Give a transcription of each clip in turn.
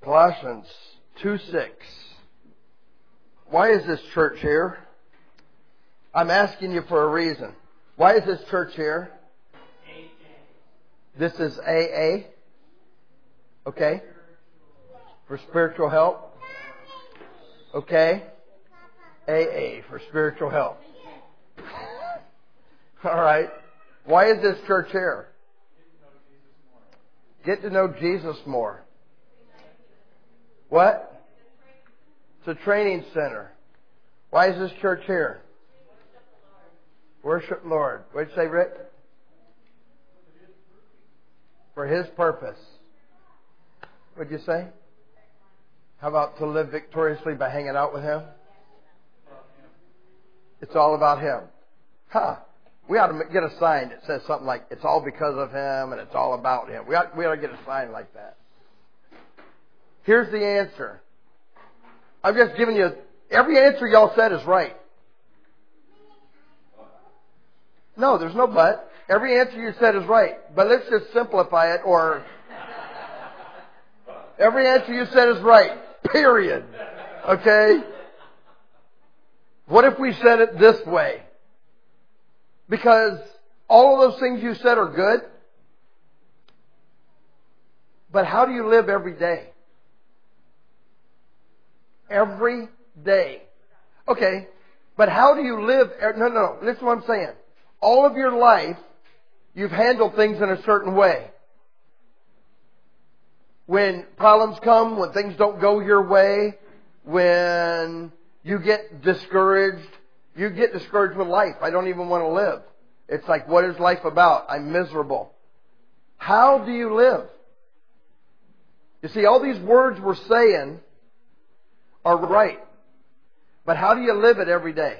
Colossians 2:6. Why is this church here? I'm asking you for a reason. Why is this church here? This is AA. Okay. For spiritual help. Okay. AA for spiritual help. All right. Why is this church here? Get to know Jesus more. What? It's a training center. Why is this church here? Worship Lord. What did you say, Rick? For His purpose. What did you say? How about to live victoriously by hanging out with Him? It's all about Him. Huh. We ought to get a sign that says something like, it's all because of Him and it's all about Him. We ought to get a sign like that. Here's the answer. I'm just giving you, every answer y'all said is right. No, there's no but. Every answer you said is right. But let's just simplify it, or every answer you said is right. Period. Okay? What if we said it this way? Because all of those things you said are good. But how do you live every day? Every day. Okay. But how do you live? No. Listen to what I'm saying. All of your life, you've handled things in a certain way. When problems come, when things don't go your way, when you get discouraged, you get discouraged with life. I don't even want to live. It's like, what is life about? I'm miserable. How do you live? You see, all these words we're saying are right. But how do you live it every day?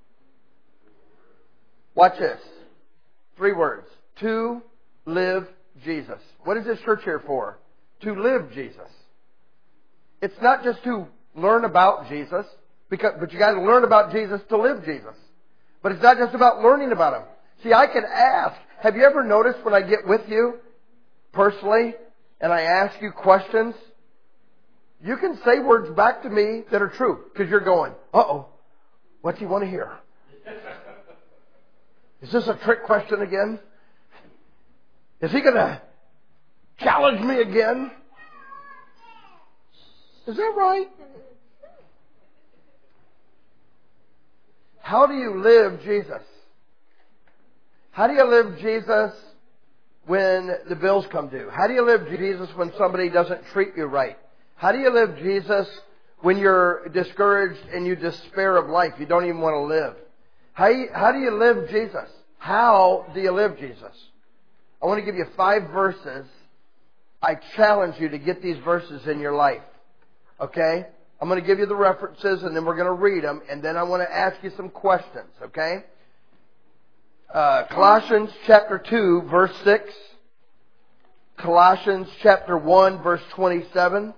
Watch this. 3 words. To live Jesus. What is this church here for? To live Jesus. It's not just to learn about Jesus, but you got to learn about Jesus to live Jesus. But it's not just about learning about Him. See, I can ask. Have you ever noticed when I get with you personally and I ask you questions, you can say words back to me that are true because you're going, uh-oh, what do you want to hear? Is this a trick question again? Is he going to challenge me again? Is that right? How do you live Jesus? How do you live Jesus when the bills come due? How do you live Jesus when somebody doesn't treat you right? How do you live Jesus when you're discouraged and you despair of life? You don't even want to live. How do you live Jesus? How do you live Jesus? I want to give you 5 verses. I challenge you to get these verses in your life. Okay? I'm going to give you the references and then we're going to read them and then I want to ask you some questions. Okay? Colossians chapter 2 verse 6. Colossians chapter 1 verse 27.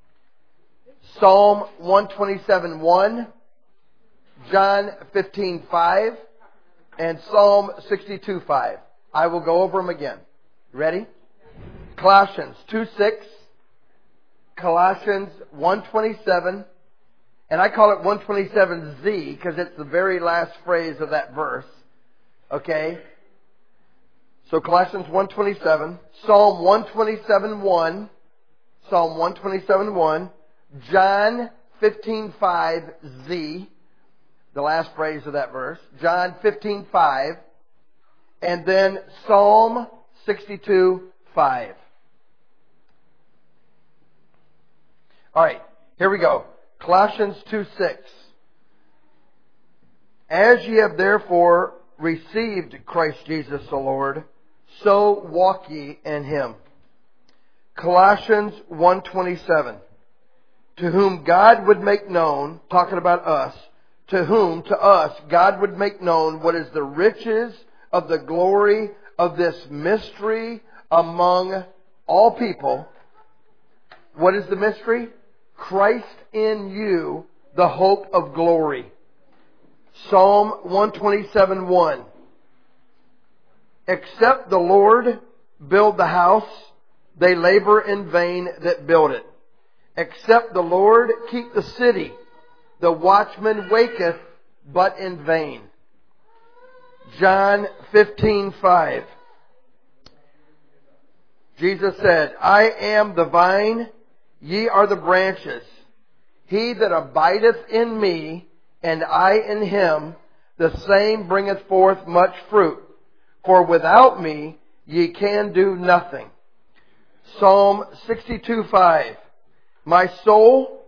Psalm 127:1. John 15:5. And Psalm 62:5. I will go over them again. Ready? Colossians 2:6. Colossians 1:27. And I call it 127Z because it's the very last phrase of that verse. Okay? So Colossians 1:27. Psalm 127:1. Psalm 127:1. John 15:5Z. The last phrase of that verse. John 15:5. And then Psalm 62:5. All right, here we go. Colossians 2:6. As ye have therefore received Christ Jesus the Lord, so walk ye in Him. Colossians 1:27. To whom God would make known, talking about us, to whom, to us, God would make known what is the riches of the glory of this mystery among all people. What is the mystery? Christ in you, the hope of glory. Psalm 127:1. Except the Lord build the house, they labor in vain that build it. Except the Lord keep the city, the watchman waketh, but in vain. John 15:5. Jesus said, I am the vine, ye are the branches. He that abideth in me, and I in him, the same bringeth forth much fruit. For without me ye can do nothing. Psalm 62:5. My soul,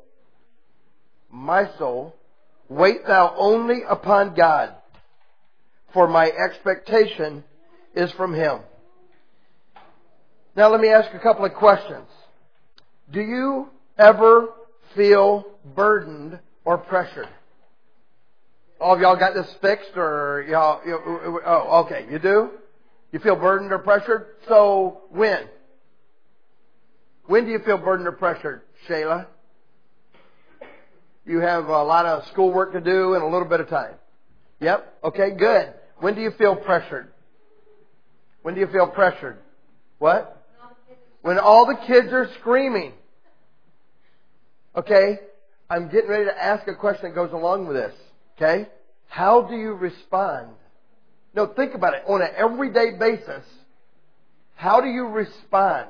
wait thou only upon God, for my expectation is from him. Now let me ask a couple of questions. Do you ever feel burdened or pressured? All of y'all got this fixed, or y'all? Oh, okay. You do? You feel burdened or pressured? So when? When do you feel burdened or pressured, Shayla? You have a lot of schoolwork to do in a little bit of time. Yep. Okay, good. When do you feel pressured? When do you feel pressured? What? When all the kids are screaming. Okay? I'm getting ready to ask a question that goes along with this. Okay? How do you respond? No, think about it. On an everyday basis, how do you respond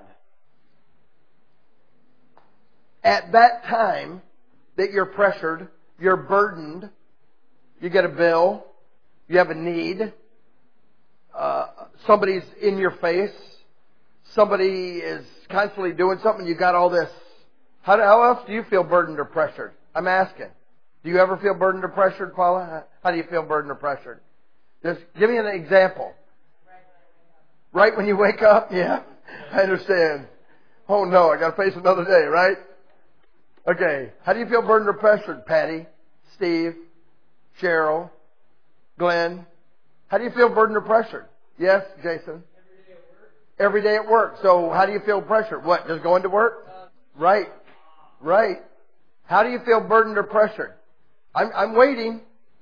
at that time that you're pressured, you're burdened, you get a bill, you have a need, somebody's in your face, somebody is constantly doing something, you got all this. How else do you feel burdened or pressured? I'm asking. Do you ever feel burdened or pressured, Paula? How do you feel burdened or pressured? Just give me an example. Right when you wake up? Yeah, I understand. Oh no, I got to face another day, right? Okay. How do you feel burdened or pressured, Patty, Steve, Cheryl, Glenn? How do you feel burdened or pressured? Yes, Jason? Every day at work. So how do you feel pressured? What, just going to work? Right. Right. How do you feel burdened or pressured? I'm waiting.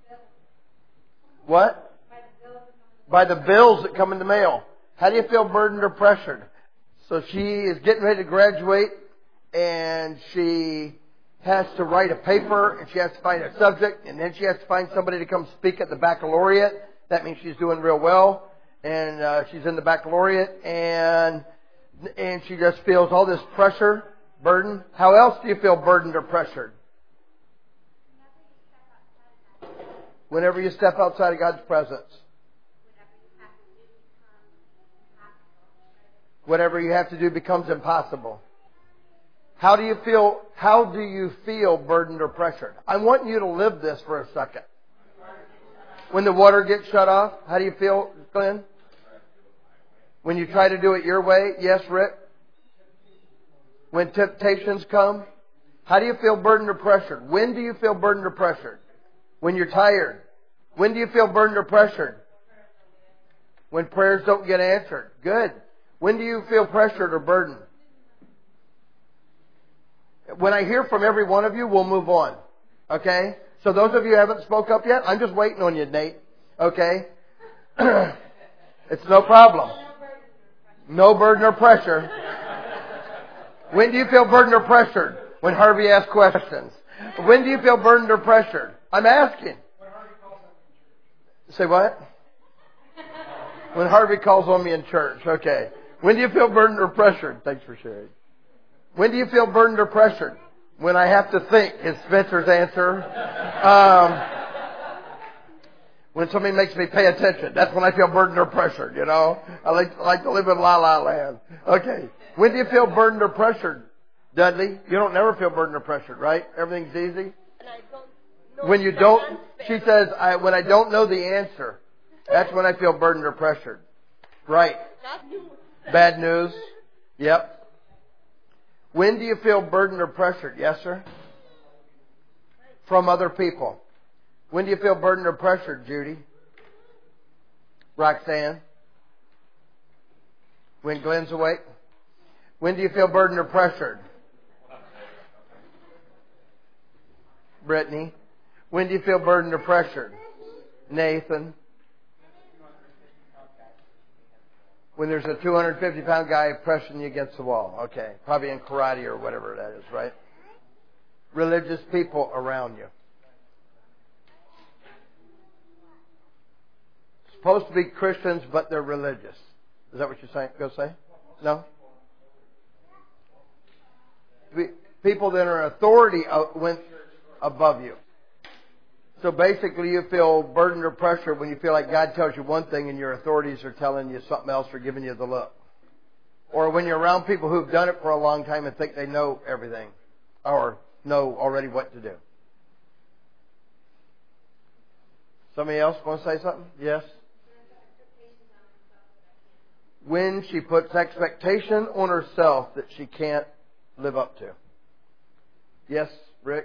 What? By the bills that come in the mail. How do you feel burdened or pressured? So she is getting ready to graduate, and she has to write a paper, and she has to find a subject, and then she has to find somebody to come speak at the baccalaureate. That means she's doing real well, and she's in the baccalaureate, and she just feels all this pressure, burden. How else do you feel burdened or pressured? Whenever you step outside of God's presence. Whatever you have to do becomes impossible. How do you feel burdened or pressured? I want you to live this for a second. When the water gets shut off, how do you feel, Glenn? When you try to do it your way? Yes, Rick? When temptations come? How do you feel burdened or pressured? When do you feel burdened or pressured? When you're tired. When do you feel burdened or pressured? When prayers don't get answered. Good. When do you feel pressured or burdened? When I hear from every one of you, we'll move on. Okay? So those of you who haven't spoke up yet, I'm just waiting on you, Nate. Okay? It's no problem. No burden or pressure. When do you feel burdened or pressured? When Harvey asks questions. When do you feel burdened or pressured? I'm asking. Say what? When Harvey calls on me in church. Okay. When do you feel burdened or pressured? Thanks for sharing. When do you feel burdened or pressured? When I have to think is Spencer's answer. When somebody makes me pay attention, that's when I feel burdened or pressured, you know. I like to live in la-la land. Okay. When do you feel burdened or pressured, Dudley? You don't never feel burdened or pressured, right? Everything's easy? And I don't know when you don't, she says, when I don't know the answer, that's when I feel burdened or pressured. Right. Bad news. Yep. When do you feel burdened or pressured? Yes, sir? From other people. When do you feel burdened or pressured, Judy? Roxanne? When Glenn's awake? When do you feel burdened or pressured? Brittany? When do you feel burdened or pressured? Nathan? When there's a 250-pound guy pressing you against the wall. Okay. Probably in karate or whatever that is, right? religious people around you. Supposed to be Christians, but they're religious. Is that what you're saying? Go say? No? People that are authority went above you. So basically you feel burdened or pressure when you feel like God tells you one thing and your authorities are telling you something else or giving you the look. Or when you're around people who've done it for a long time and think they know everything or know already what to do. Somebody else want to say something? Yes? When she puts expectation on herself that she can't live up to. Yes, Rick?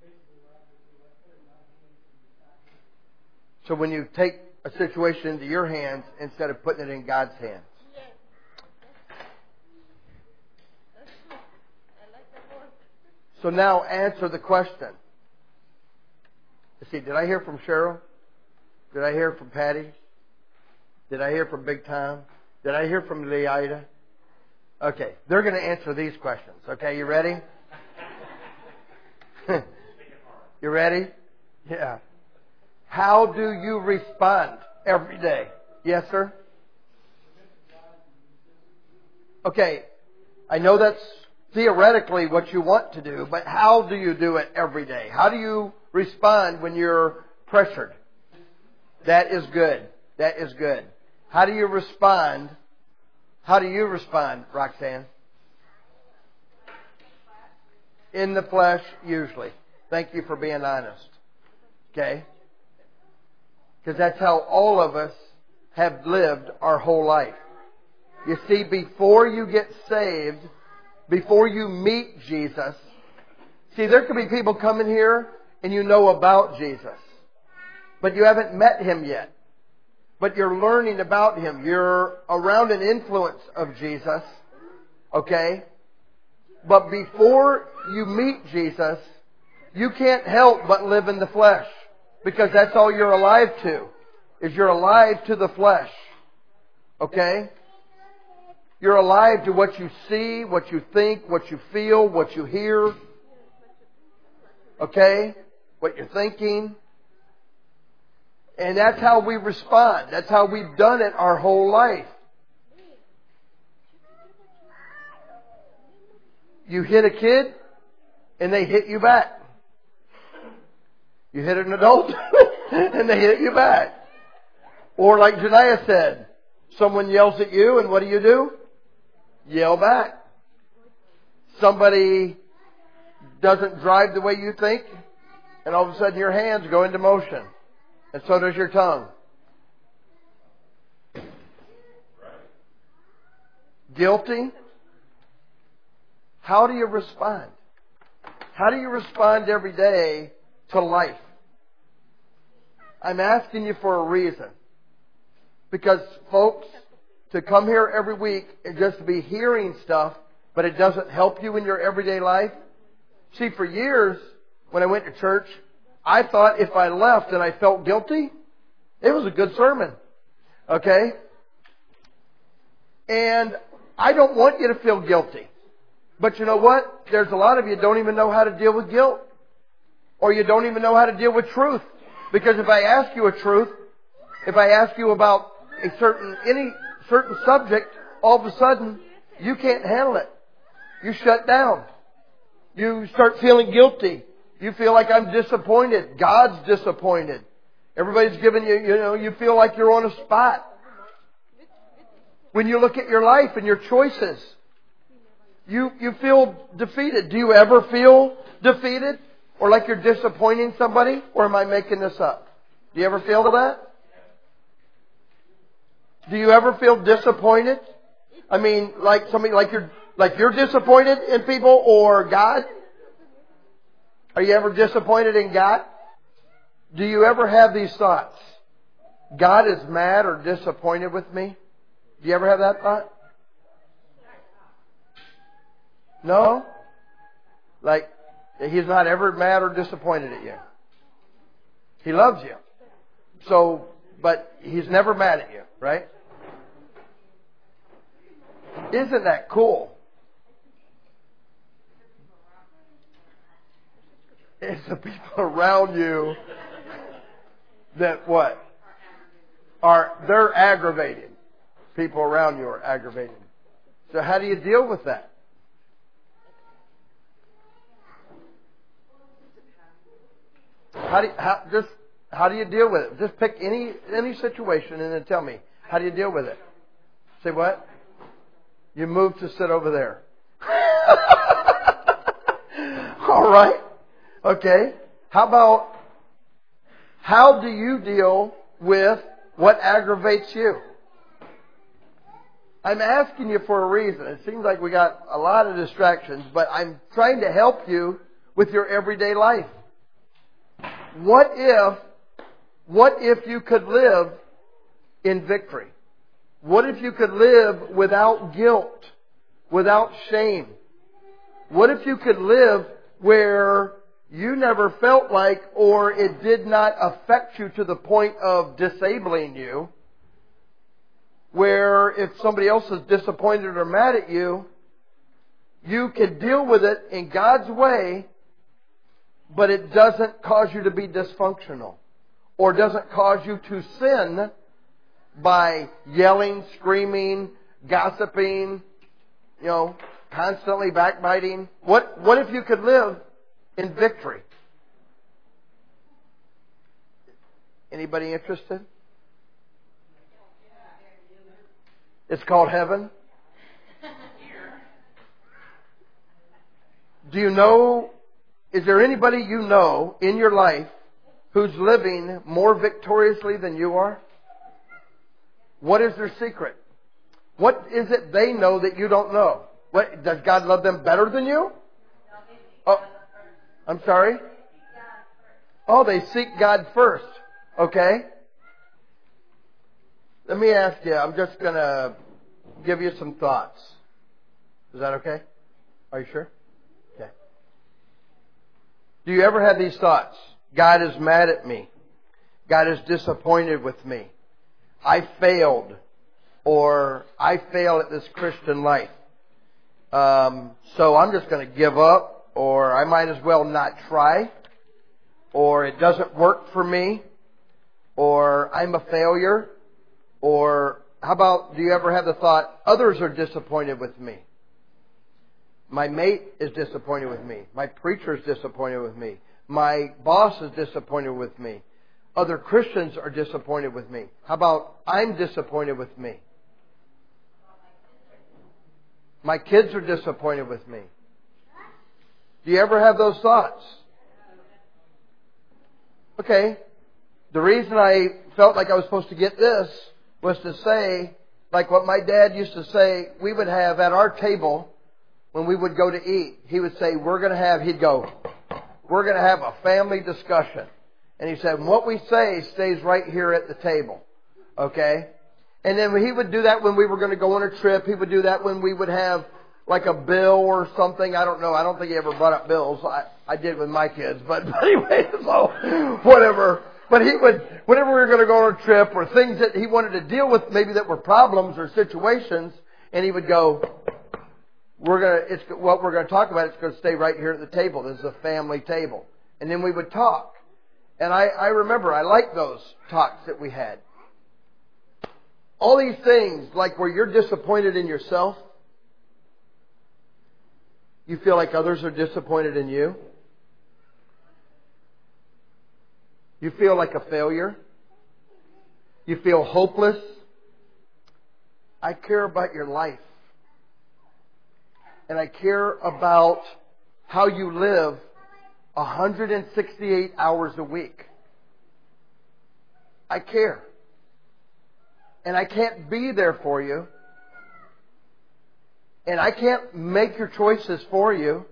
So when you take a situation into your hands instead of putting it in God's hands. So now answer the question. Let's see, did I hear from Cheryl? Did I hear from Patty? Did I hear from Big Time? Did I hear from Leida? Okay, they're going to answer these questions. Okay, you ready? You ready? Yeah. How do you respond every day? Yes, sir? Okay, I know that's theoretically what you want to do, but how do you do it every day? How do you respond when you're pressured? That is good. That is good. How do you respond? How do you respond, Roxanne? In the flesh, usually. Thank you for being honest. Okay? Because that's how all of us have lived our whole life. You see, before you get saved, before you meet Jesus, see, there could be people coming here and you know about Jesus, but you haven't met Him yet. But you're learning about Him. You're around an influence of Jesus. Okay? But before you meet Jesus, you can't help but live in the flesh. Because that's all you're alive to. Is you're alive to the flesh. Okay? You're alive to what you see, what you think, what you feel, what you hear. Okay? What you're thinking. And that's how we respond. That's how we've done it our whole life. You hit a kid, and they hit you back. You hit an adult, and they hit you back. Or like Janiah said, someone yells at you, and what do? Yell back. Somebody doesn't drive the way you think, and all of a sudden your hands go into motion. And so does your tongue. Guilty? How do you respond? How do you respond every day to life? I'm asking you for a reason. Because, folks, to come here every week and just to be hearing stuff, but it doesn't help you in your everyday life. See, for years, when I went to church, I thought if I left and I felt guilty, it was a good sermon. Okay? And I don't want you to feel guilty. But you know what? There's a lot of you don't even know how to deal with guilt. Or you don't even know how to deal with truth. Because if I ask you a truth, if I ask you about any certain subject, all of a sudden, you can't handle it. You shut down. You start feeling guilty. You feel like I'm disappointed. God's disappointed. Everybody's giving you, you feel like you're on a spot. When you look at your life and your choices, you feel defeated. Do you ever feel defeated? Or like you're disappointing somebody? Or am I making this up? Do you ever feel that? Do you ever feel disappointed? I mean, like somebody, like you're disappointed in people or God? Are you ever disappointed in God? Do you ever have these thoughts? God is mad or disappointed with me? Do you ever have that thought? No? Like, He's not ever mad or disappointed at you. He loves you. So, but He's never mad at you, right? Isn't that cool? It's the people around you that what? They're aggravated. People around you are aggravated. So how do you deal with that? How do you deal with it? Just pick any situation and then tell me. How do you deal with it? Say what? You move to sit over there. All right. Okay. How do you deal with what aggravates you? I'm asking you for a reason. It seems like we got a lot of distractions, but I'm trying to help you with your everyday life. What if you could live in victory? What if you could live without guilt, without shame? What if you could live where you never felt like, or it did not affect you to the point of disabling you, where if somebody else is disappointed or mad at you, you can deal with it in God's way, but it doesn't cause you to be dysfunctional, or doesn't cause you to sin by yelling, screaming, gossiping, constantly backbiting. What if you could live in victory? Anybody interested? It's called heaven. Do you know, is there anybody you know in your life who's living more victoriously than you are? What is their secret? What is it they know that you don't know? Does God love them better than you? Oh, I'm sorry? Oh, they seek God first. Okay. Let me ask you, I'm just going to give you some thoughts. Is that okay? Are you sure? Okay. Do you ever have these thoughts? God is mad at me. God is disappointed with me. I failed. Or I fail at this Christian life. So I'm just going to give up. Or I might as well not try. Or it doesn't work for me. Or I'm a failure. Or how about, do you ever have the thought, others are disappointed with me? My mate is disappointed with me. My preacher is disappointed with me. My boss is disappointed with me. Other Christians are disappointed with me. How about, I'm disappointed with me? My kids are disappointed with me. Do you ever have those thoughts? Okay. The reason I felt like I was supposed to get this was to say, like what my dad used to say, we would have at our table when we would go to eat. He would say, we're going to have a family discussion. And he said, what we say stays right here at the table. Okay? And then he would do that when we were going to go on a trip. He would do that when we would have like a bill or something. I don't know. I don't think he ever brought up bills. I did with my kids. But anyway, so whatever. But he would, whenever we were going to go on a trip or things that he wanted to deal with, maybe that were problems or situations, and he would go, what we're going to talk about, it's going to stay right here at the table. This is a family table. And then we would talk. And I remember, I liked those talks that we had. All these things, like where you're disappointed in yourself, you feel like others are disappointed in you. You feel like a failure. You feel hopeless. I care about your life. And I care about how you live 168 hours a week. I care. And I can't be there for you. And I can't make your choices for you.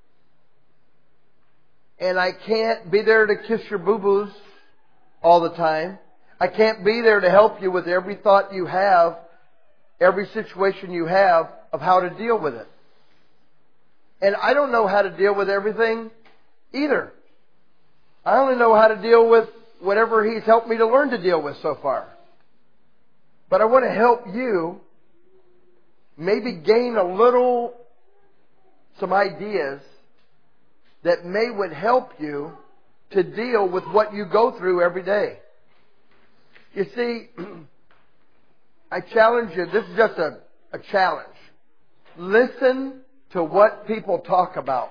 And I can't be there to kiss your boo-boos all the time. I can't be there to help you with every thought you have, every situation you have of how to deal with it. And I don't know how to deal with everything either. I only know how to deal with whatever He's helped me to learn to deal with so far. But I want to help you maybe gain some ideas that would help you to deal with what you go through every day. You see, I challenge you, this is just a challenge. Listen to what people talk about.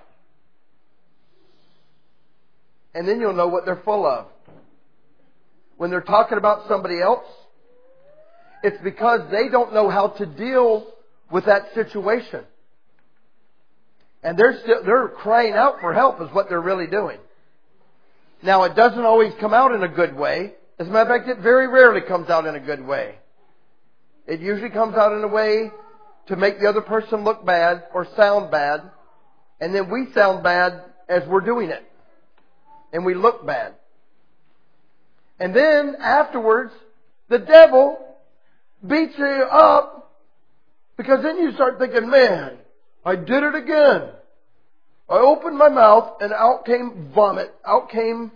And then you'll know what they're full of. When they're talking about somebody else, it's because they don't know how to deal with that situation. And they're crying out for help is what they're really doing. Now, it doesn't always come out in a good way. As a matter of fact, it very rarely comes out in a good way. It usually comes out in a way to make the other person look bad or sound bad. And then we sound bad as we're doing it. And we look bad. And then afterwards, the devil beats you up, because then you start thinking, man, I did it again. I opened my mouth and out came vomit, out came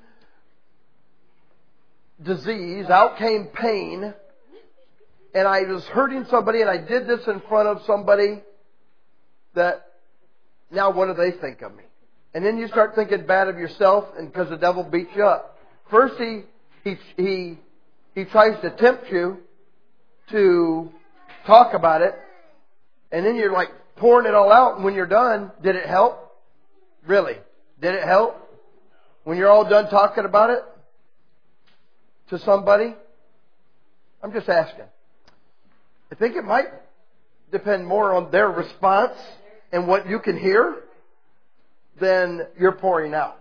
disease, out came pain, and I was hurting somebody and I did this in front of somebody that, now what do they think of me? And then you start thinking bad of yourself, and because the devil beats you up. First he tries to tempt you to talk about it, and then you're like pouring it all out, and when you're done, did it help? Really? Did it help? When you're all done talking about it to somebody? I'm just asking. I think it might depend more on their response and what you can hear than you're pouring out.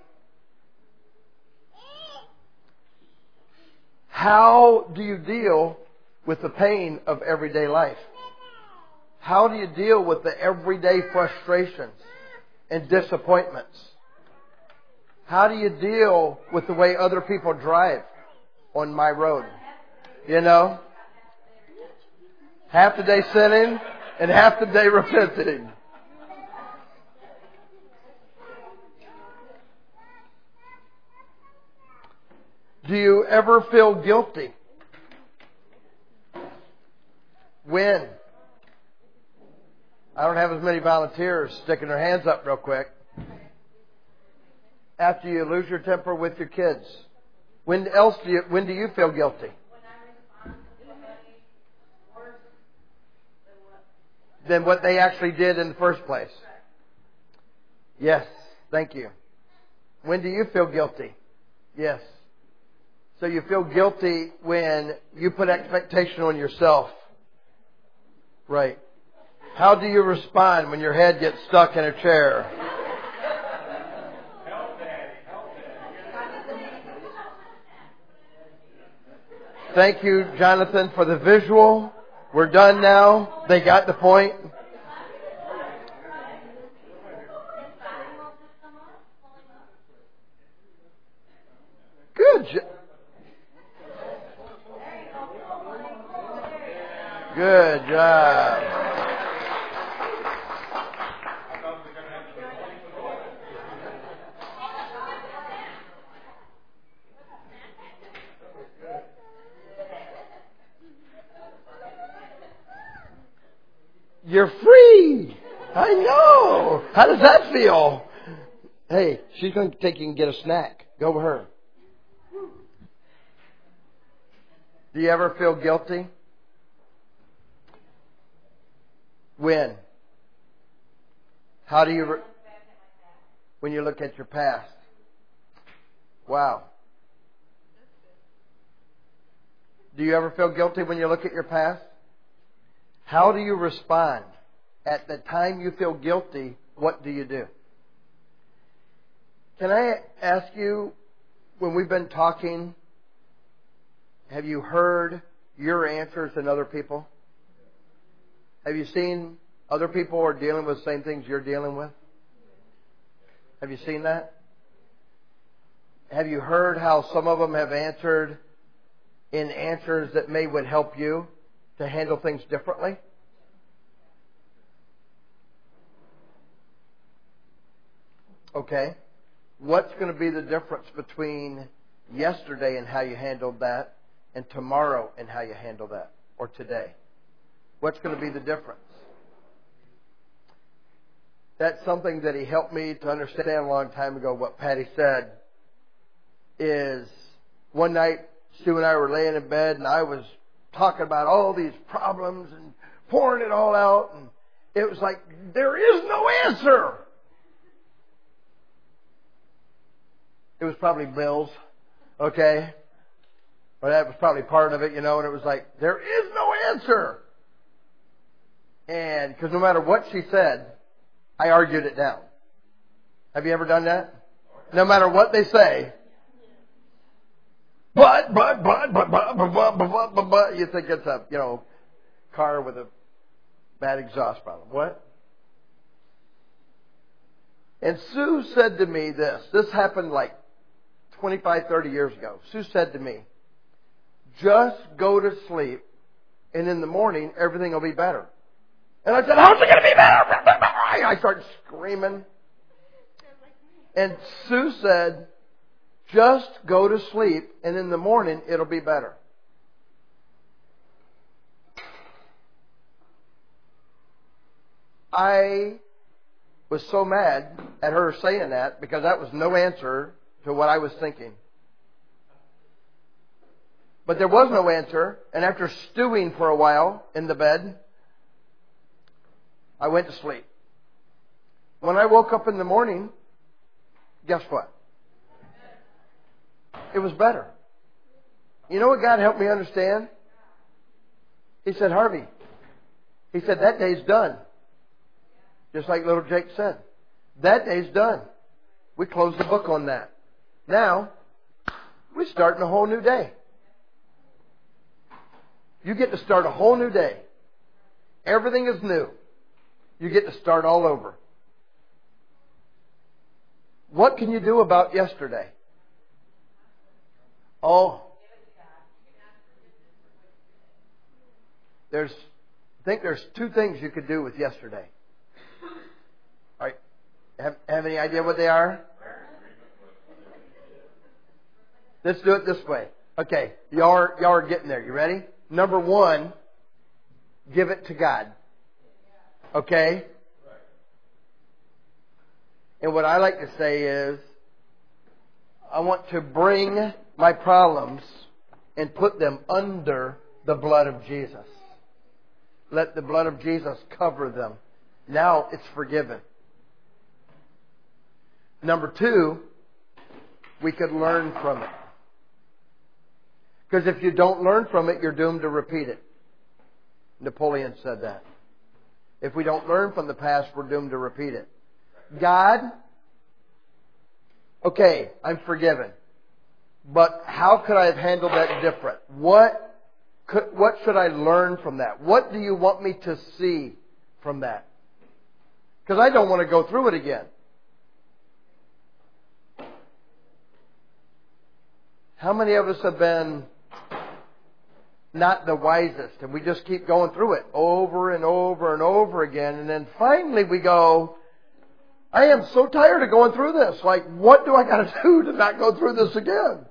How do you deal with the pain of everyday life? How do you deal with the everyday frustrations and disappointments? How do you deal with the way other people drive on my road? You know? Half the day sinning and half the day repenting. Do you ever feel guilty? When? I don't have as many volunteers sticking their hands up real quick. After you lose your temper with your kids. When do you feel guilty? Than what they actually did in the first place. Yes, thank you. When do you feel guilty? Yes. So you feel guilty when you put expectation on yourself. Right. How do you respond when your head gets stuck in a chair? Thank you, Jonathan, for the visual. We're done now. They got the point. Good job. Good job. You're free. I know. How does that feel? Hey, she's going to take you and get a snack. Go with her. Do you ever feel guilty? When? How do you... when you look at your past? Wow. Do you ever feel guilty when you look at your past? How do you respond? At the time you feel guilty, what do you do? Can I ask you, when we've been talking, have you heard your answers in other people? Have you seen other people are dealing with the same things you're dealing with? Have you seen that? Have you heard how some of them have answered in answers that would help you to handle things differently? Okay. What's going to be the difference between yesterday and how you handled that and tomorrow and how you handle that, or today? What's going to be the difference? that's something that he helped me to understand a long time ago. What Patty said is, one night Stu and I were laying in bed, and I was talking about all these problems and pouring it all out, and it was like, there is no answer. It was probably bills, okay? Or that was probably part of it, and it was like, there is no answer. And because no matter what she said, I argued it down. Have you ever done that? No matter what they say, but, you think it's a, car with a bad exhaust problem. What? And Sue said to me this. This happened like 25, 30 years ago. Sue said to me, just go to sleep, and in the morning, everything will be better. And I said, how's it going to be better? I started screaming. And Sue said, just go to sleep, and in the morning, it'll be better. I was so mad at her saying that, because that was no answer to what I was thinking. But there was no answer, and after stewing for a while in the bed, I went to sleep. When I woke up in the morning, guess what? It was better. You know what God helped me understand? He said, Harvey, he said, that day's done. Just like little Jake said. That day's done. We closed the book on that. Now, we're starting a whole new day. You get to start a whole new day. Everything is new. You get to start all over. What can you do about yesterday? Oh, I think there's two things you could do with yesterday. All right, have any idea what they are? Let's do it this way. Okay, y'all are getting there. You ready? Number one, give it to God. Okay? And what I like to say is, I want to bring my problems and put them under the blood of Jesus. Let the blood of Jesus cover them. Now it's forgiven. Number two, we could learn from it. Because if you don't learn from it, you're doomed to repeat it. Napoleon said that. If we don't learn from the past, we're doomed to repeat it. God, okay, I'm forgiven. But how could I have handled that different? What should I learn from that? What do you want me to see from that? Because I don't want to go through it again. How many of us have been not the wisest, and we just keep going through it over and over and over again, and then finally we go, I am so tired of going through this. Like, what do I got to do to not go through this again?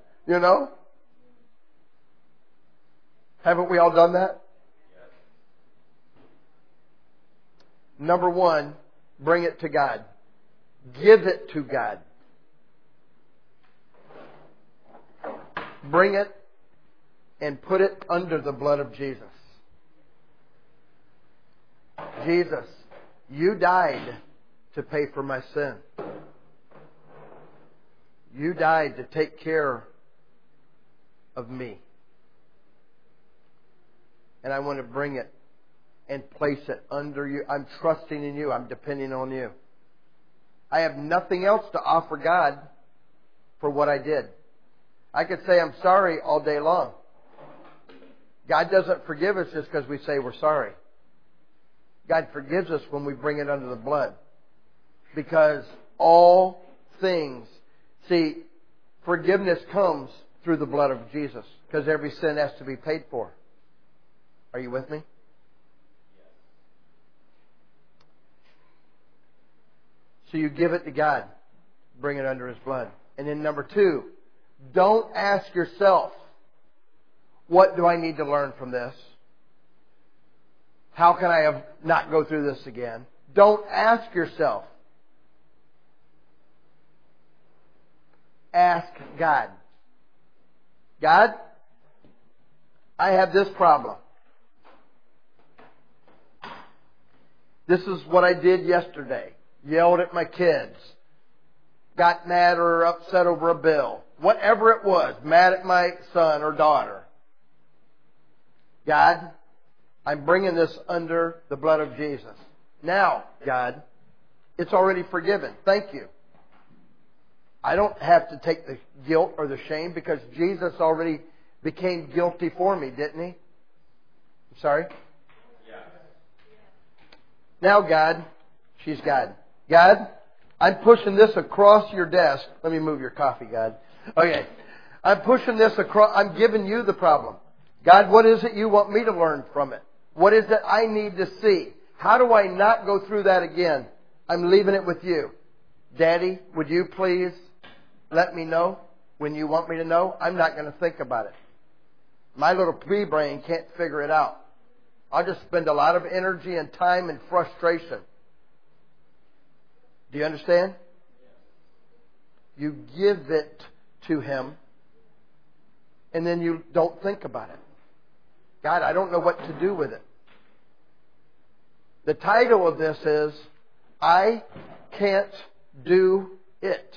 Haven't we all done that? Number one, bring it to God. Give it to God. Bring it and put it under the blood of Jesus. Jesus, you died to pay for my sin. You died to take care of me. And I want to bring it and place it under you. I'm trusting in you. I'm depending on you. I have nothing else to offer God for what I did. I could say I'm sorry all day long. God doesn't forgive us just because we say we're sorry. God forgives us when we bring it under the blood. Because all things, see, forgiveness comes through the blood of Jesus. Because every sin has to be paid for. Are you with me? So you give it to God. Bring it under His blood. And then number two, don't ask yourself, what do I need to learn from this? How can I not go through this again? Don't ask yourself, ask God. God, I have this problem. This is what I did yesterday. Yelled at my kids. Got mad or upset over a bill. Whatever it was. Mad at my son or daughter. God, I'm bringing this under the blood of Jesus. Now, God, it's already forgiven. Thank you. I don't have to take the guilt or the shame because Jesus already became guilty for me, didn't He? I'm sorry? Yeah. Now, God, she's God. God, I'm pushing this across your desk. Let me move your coffee, God. Okay. I'm pushing this across. I'm giving you the problem. God, what is it you want me to learn from it? What is it I need to see? How do I not go through that again? I'm leaving it with you. Daddy, would you please let me know when you want me to know? I'm not going to think about it. My little pea brain can't figure it out. I'll just spend a lot of energy and time and frustration. Do you understand? You give it to Him, and then you don't think about it. God, I don't know what to do with it. The title of this is, I Can't Do It.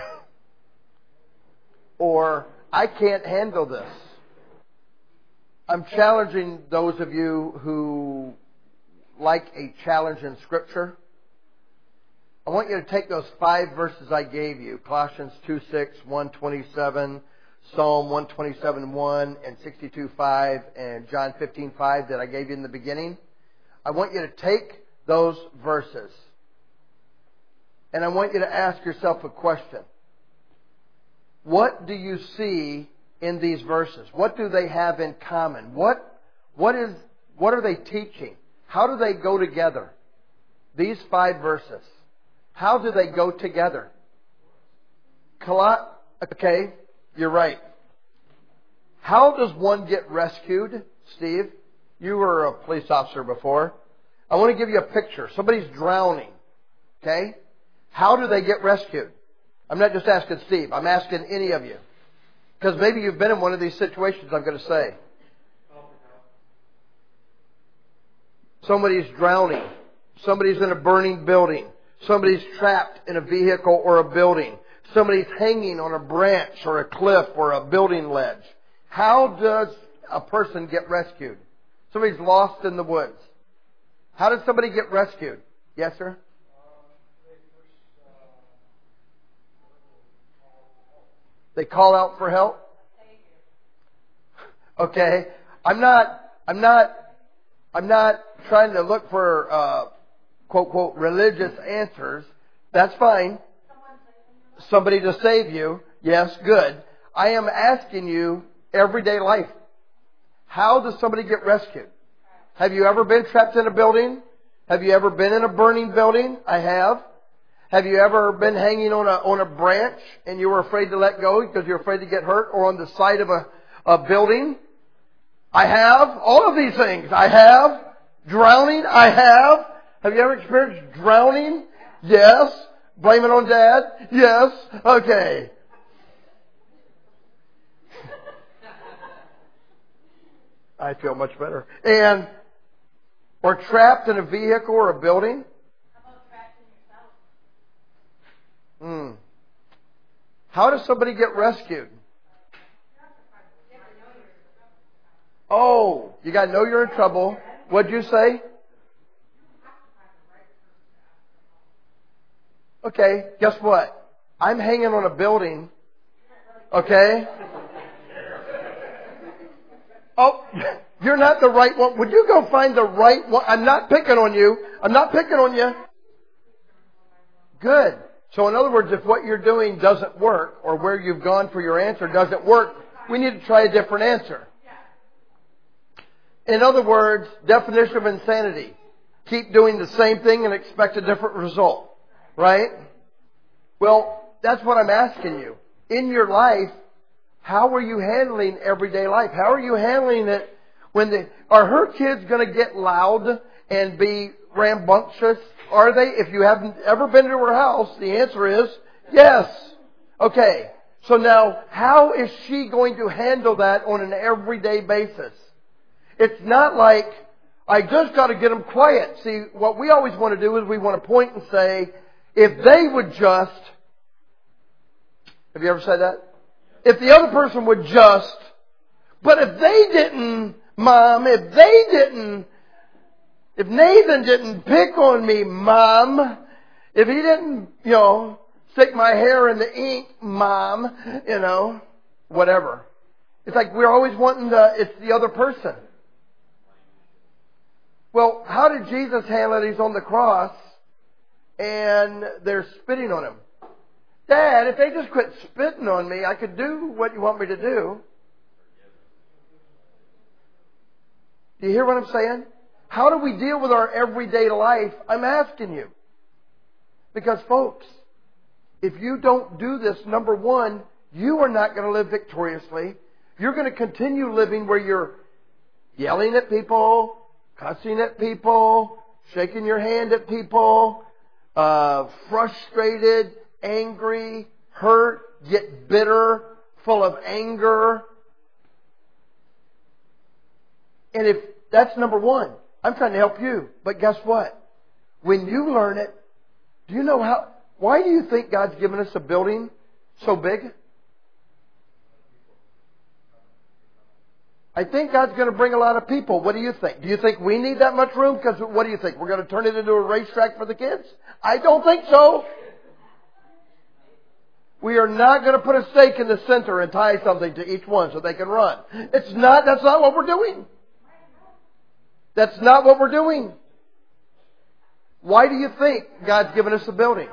Or, I can't handle this. I'm challenging those of you who like a challenge in Scripture. I want you to take those 5 verses I gave you. Colossians 2:6, 1:27, Psalm 127:1, and 62:5, and John 15:5 that I gave you in the beginning. I want you to take those verses. And I want you to ask yourself a question. What do you see in these verses? What do they have in common? What are they teaching? How do they go together? These 5 verses. How do they go together? Okay, you're right. How does one get rescued, Steve? You were a police officer before. I want to give you a picture. Somebody's drowning. Okay? How do they get rescued? I'm not just asking Steve. I'm asking any of you. Because maybe you've been in one of these situations I'm going to say. Somebody's drowning. Somebody's in a burning building. Somebody's trapped in a vehicle or a building. Somebody's hanging on a branch or a cliff or a building ledge. How does a person get rescued? Somebody's lost in the woods. How does somebody get rescued? Yes, sir? They call out for help? Okay. I'm not trying to look for quote, quote, religious answers. That's fine. Somebody to save you. Yes, good. I am asking you everyday life. How does somebody get rescued? Have you ever been trapped in a building? Have you ever been in a burning building? I have. Have you ever been hanging on a branch and you were afraid to let go because you're afraid to get hurt, or on the side of a building? I have. All of these things. I have. Drowning? I have. Have you ever experienced drowning? Yes. Blame it on Dad? Yes. Okay. I feel much better. Or trapped in a vehicle or a building? How about trapped in yourself? How does somebody get rescued? Oh, you got to know you're in trouble. What'd you say? Okay, guess what? I'm hanging on a building. Okay? Oh, you're not the right one. Would you go find the right one? I'm not picking on you. I'm not picking on you. Good. So in other words, if what you're doing doesn't work, or where you've gone for your answer doesn't work, we need to try a different answer. In other words, definition of insanity. Keep doing the same thing and expect a different result. Right? Well, that's what I'm asking you. In your life, how are you handling everyday life? How are you handling it are her kids going to get loud and be rambunctious? Are they? If you haven't ever been to her house, the answer is yes. Okay. So now, how is she going to handle that on an everyday basis? It's not like, I just got to get them quiet. See, what we always want to do is we want to point and say, if they would just... Have you ever said that? If the other person would just... But if they didn't, Mom, if Nathan didn't pick on me, Mom, if he didn't, stick my hair in the ink, Mom, whatever. It's like we're always wanting it's the other person. Well, how did Jesus handle it? He's on the cross and they're spitting on him. Dad, if they just quit spitting on me, I could do what you want me to do. Do you hear what I'm saying? How do we deal with our everyday life? I'm asking you. Because folks, if you don't do this, number one, you are not going to live victoriously. You're going to continue living where you're yelling at people, cussing at people, shaking your hand at people, frustrated, angry, hurt, get bitter, full of anger. And if that's number one, I'm trying to help you. But guess what? When you learn it, do you know why do you think God's given us a building so big? I think God's going to bring a lot of people. What do you think? Do you think we need that much room? Because what do you think? We're going to turn it into a racetrack for the kids? I don't think so. We are not going to put a stake in the center and tie something to each one so they can run. That's not what we're doing. That's not what we're doing. Why do you think God's given us a building?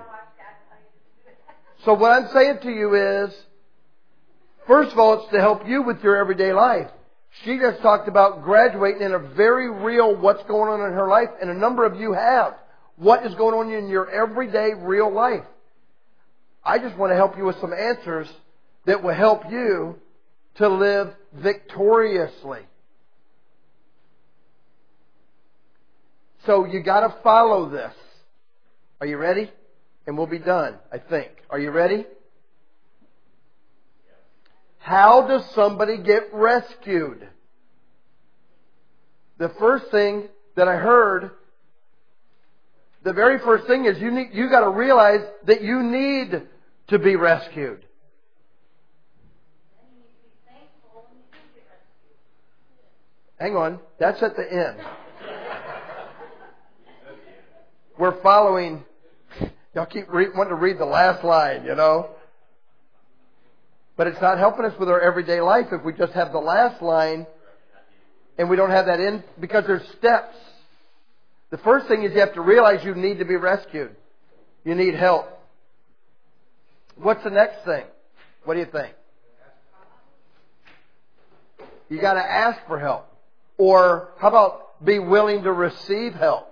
So what I'm saying to you is, first of all, it's to help you with your everyday life. She just talked about graduating in a very real what's going on in her life, and a number of you have. What is going on in your everyday real life? I just want to help you with some answers that will help you to live victoriously. So you got to follow this. Are you ready? And we'll be done, I think. Are you ready? How does somebody get rescued? The first thing that I heard, the very first thing is you got to realize that you need to be rescued. Hang on, that's at the end. We're following. Y'all keep wanting to read the last line, But it's not helping us with our everyday life if we just have the last line and we don't have that in, because there's steps. The first thing is you have to realize you need to be rescued. You need help. What's the next thing? What do you think? You got to ask for help. Or how about be willing to receive help?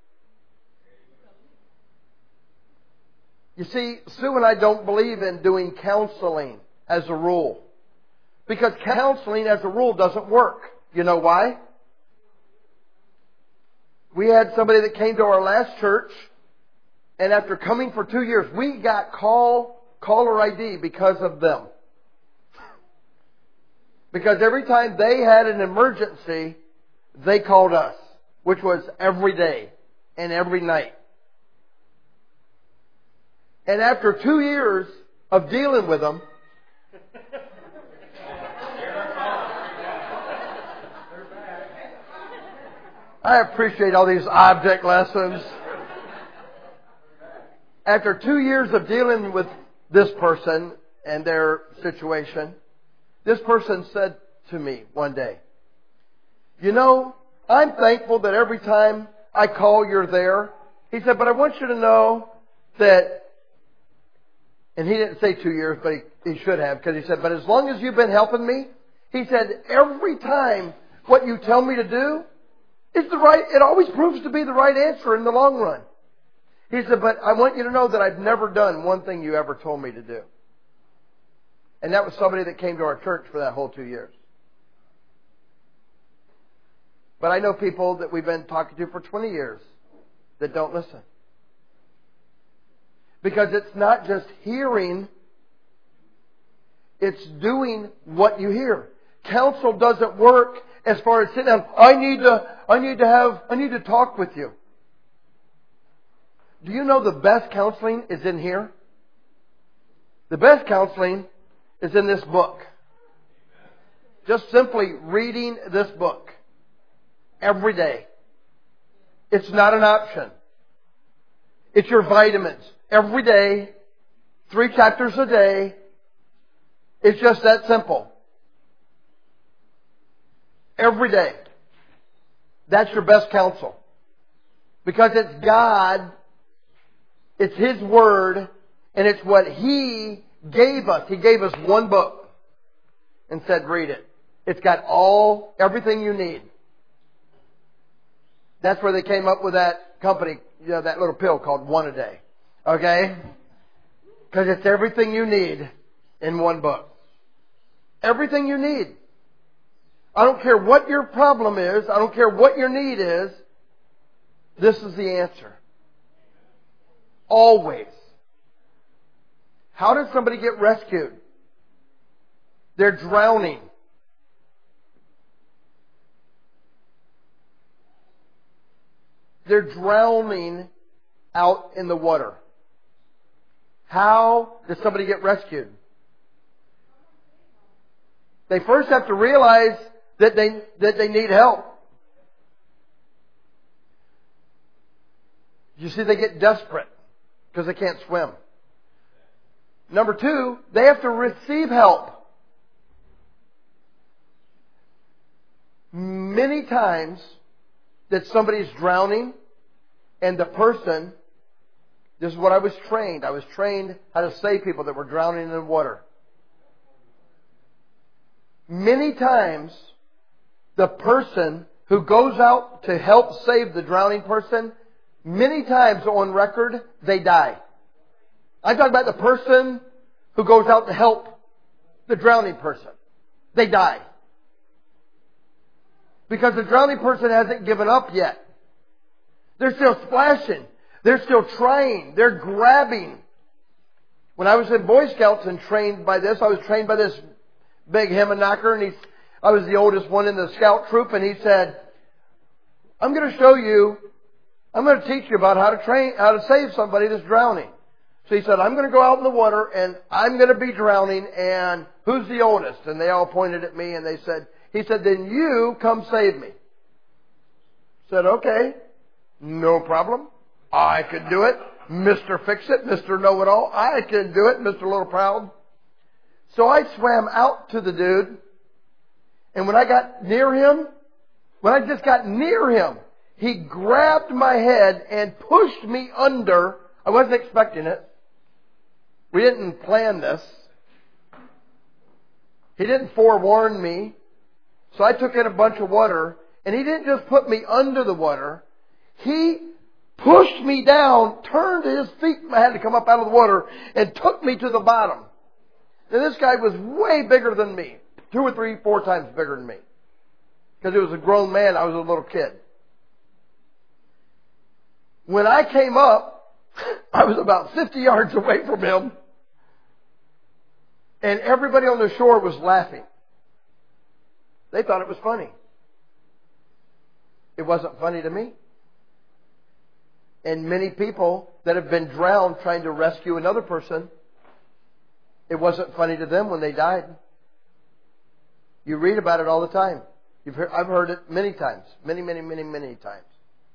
You see, Sue and I don't believe in doing counseling as a rule. Because counseling as a rule doesn't work. You know why? We had somebody that came to our last church, and after coming for 2 years, we got caller ID because of them. Because every time they had an emergency, they called us, which was every day and every night. And after 2 years of dealing with them, I appreciate all these object lessons. After 2 years of dealing with this person and their situation, this person said to me one day, I'm thankful that every time I call, you're there. He said, but I want you to know that, and he didn't say 2 years, but he should have, because he said, but as long as you've been helping me, he said, every time what you tell me to do, it always proves to be the right answer in the long run. He said, but I want you to know that I've never done one thing you ever told me to do. And that was somebody that came to our church for that whole 2 years. But I know people that we've been talking to for 20 years that don't listen. Because it's not just hearing, It's doing what you hear. Counsel doesn't work as far as sitting down. I need to talk with you. Do you know the best counseling is in here? The best counseling is in this book. Just simply reading this book every day. It's not an option. It's your vitamins. Every day, 3 chapters a day. It's just that simple. Every day. That's your best counsel. Because it's God, it's His Word, and it's what He gave us. He gave us one book and said, read it. It's got everything you need. That's where they came up with that company, that little pill called One a Day. Okay? Because it's everything you need in one book. Everything you need. I don't care what your problem is. I don't care what your need is. This is the answer. Always. How does somebody get rescued? They're drowning. They're drowning out in the water. How does somebody get rescued? They first have to realize that they need help. You see, they get desperate because they can't swim. Number 2, they have to receive help. Many times that somebody's drowning and the person, this is what I was trained. I was trained how to save people that were drowning in the water. Many times, the person who goes out to help save the drowning person, many times on record, they die. I'm talking about the person who goes out to help the drowning person. They die. Because the drowning person hasn't given up yet. They're still splashing. They're still trying. They're grabbing. When I was in Boy Scouts and trained by this, I was trained by this big hemma knocker, and I was the oldest one in the scout troop, and he said, I'm going to teach you about how to save somebody that's drowning. So he said, I'm going to go out in the water, and I'm going to be drowning, and who's the oldest? And they all pointed at me, and he said, then you come save me. I said, okay, no problem. I can do it. Mr. Fix-It, Mr. Know-It-All. I can do it, Mr. Little Proud. So I swam out to the dude, and when I just got near him, he grabbed my head and pushed me under. I wasn't expecting it. We didn't plan this. He didn't forewarn me. So I took in a bunch of water, and he didn't just put me under the water. He pushed me down, turned his feet, I had to come up out of the water, and took me to the bottom. And this guy was way bigger than me. 2 or 3, 4 times bigger than me. Because it was a grown man, I was a little kid. When I came up, I was about 50 yards away from him. And everybody on the shore was laughing. They thought it was funny. It wasn't funny to me. And many people that have been drowned trying to rescue another person, it wasn't funny to them when they died. You read about it all the time. I've heard it many times. Many times.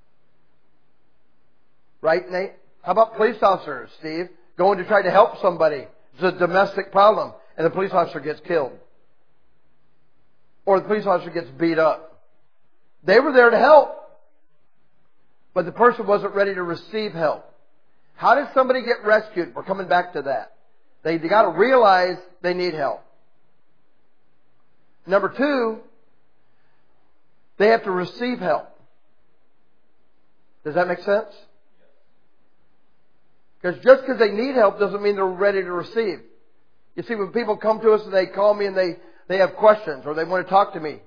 Right, Nate? How about police officers, Steve? Going to try to help somebody. It's a domestic problem. And the police officer gets killed. Or the police officer gets beat up. They were there to help. But the person wasn't ready to receive help. How does somebody get rescued? We're coming back to that. They got to realize they need help. Number 2, they have to receive help. Does that make sense? Because just because they need help doesn't mean they're ready to receive. You see, when people come to us and they call me and they have questions or they want to talk to me,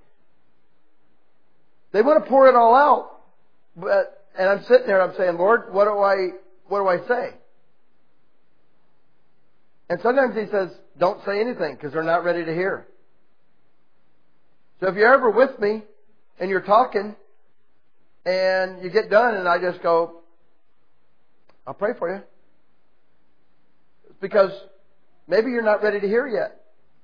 they want to pour it all out. And I'm sitting there and I'm saying, Lord, what do I say? And sometimes He says, don't say anything because they're not ready to hear. So if you're ever with me and you're talking and you get done and I just go, I'll pray for you. It's because maybe you're not ready to hear yet.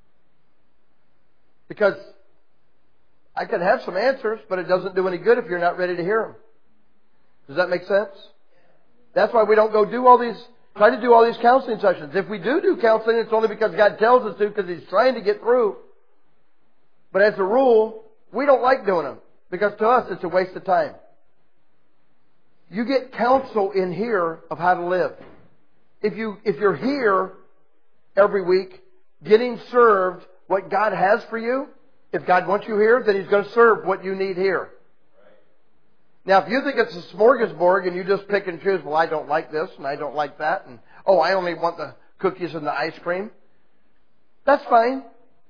Because I could have some answers, but it doesn't do any good if you're not ready to hear them. Does that make sense? That's why we don't go try to do all these counseling sessions. If we do counseling, it's only because God tells us to, because He's trying to get through. But as a rule, we don't like doing them, because to us it's a waste of time. You get counsel in here of how to live. If you're here every week getting served what God has for you, if God wants you here, then He's going to serve what you need here. Now, if you think it's a smorgasbord and you just pick and choose, well, I don't like this and I don't like that, and I only want the cookies and the ice cream, that's fine.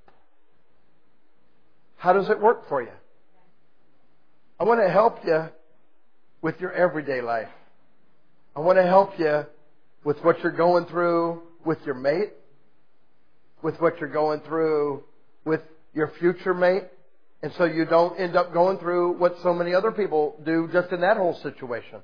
How does it work for you? I want to help you with your everyday life. I want to help you with what you're going through with your mate, with what you're going through with your future mate, and so you don't end up going through what so many other people do just in that whole situation.